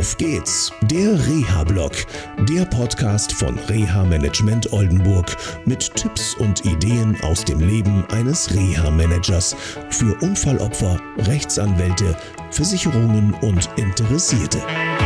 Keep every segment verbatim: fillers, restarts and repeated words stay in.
Auf geht's, der Reha-Blog, der Podcast von Reha Management Oldenburg mit Tipps und Ideen aus dem Leben eines Reha-Managers für Unfallopfer, Rechtsanwälte, Versicherungen und Interessierte.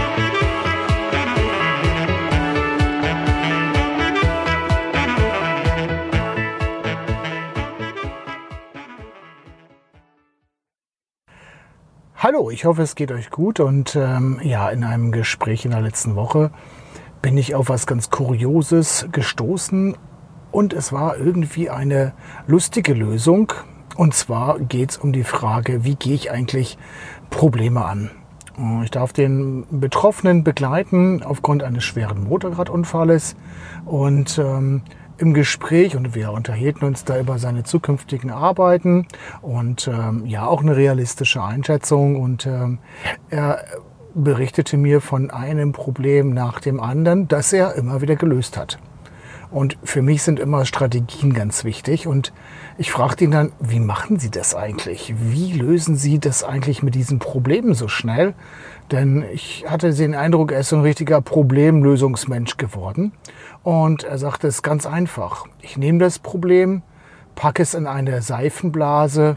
Hallo, ich hoffe, es geht euch gut und ähm, ja, in einem Gespräch in der letzten Woche bin ich auf was ganz Kurioses gestoßen und es war irgendwie eine lustige Lösung. Und zwar geht es um die Frage, wie gehe ich eigentlich Probleme an? Ich darf den Betroffenen begleiten aufgrund eines schweren Motorradunfalles und ähm, im Gespräch, und wir unterhielten uns da über seine zukünftigen Arbeiten und ähm, ja auch eine realistische Einschätzung, und ähm, er berichtete mir von einem Problem nach dem anderen, das er immer wieder gelöst hat. Und für mich sind immer Strategien ganz wichtig, und ich fragte ihn dann, wie machen Sie das eigentlich? Wie lösen Sie das eigentlich mit diesen Problemen so schnell? Denn ich hatte den Eindruck, er ist so ein richtiger Problemlösungsmensch geworden. Und er sagte, es ist ganz einfach. Ich nehme das Problem, packe es in eine Seifenblase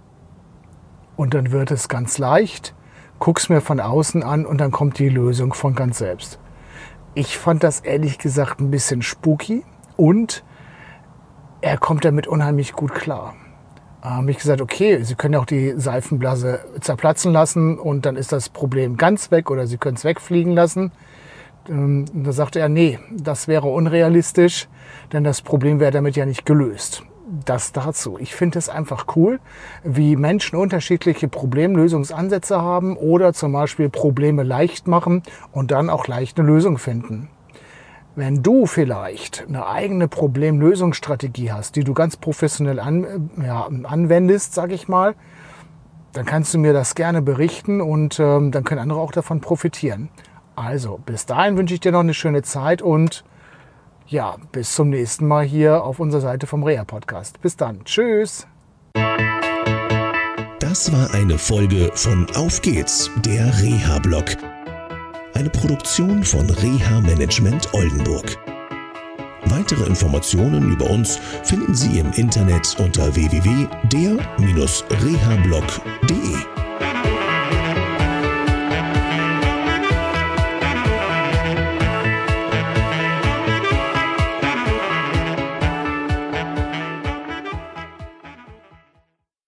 und dann wird es ganz leicht, gucke es mir von außen an und dann kommt die Lösung von ganz selbst. Ich fand das ehrlich gesagt ein bisschen spooky und er kommt damit unheimlich gut klar. Da habe ich gesagt, okay, Sie können auch die Seifenblase zerplatzen lassen und dann ist das Problem ganz weg, oder Sie können es wegfliegen lassen. Und da sagte er, nee, das wäre unrealistisch, denn das Problem wäre damit ja nicht gelöst. Das dazu. Ich finde es einfach cool, wie Menschen unterschiedliche Problemlösungsansätze haben oder zum Beispiel Probleme leicht machen und dann auch leicht eine Lösung finden. Wenn du vielleicht eine eigene Problemlösungsstrategie hast, die du ganz professionell an, ja, anwendest, sage ich mal, dann kannst du mir das gerne berichten und ähm, dann können andere auch davon profitieren. Also, bis dahin wünsche ich dir noch eine schöne Zeit und ja, bis zum nächsten Mal hier auf unserer Seite vom Reha-Podcast. Bis dann. Tschüss. Das war eine Folge von Auf geht's, der Reha-Blog. Eine Produktion von Reha Management Oldenburg. Weitere Informationen über uns finden Sie im Internet unter w w w punkt der Bindestrich rehablog punkt de.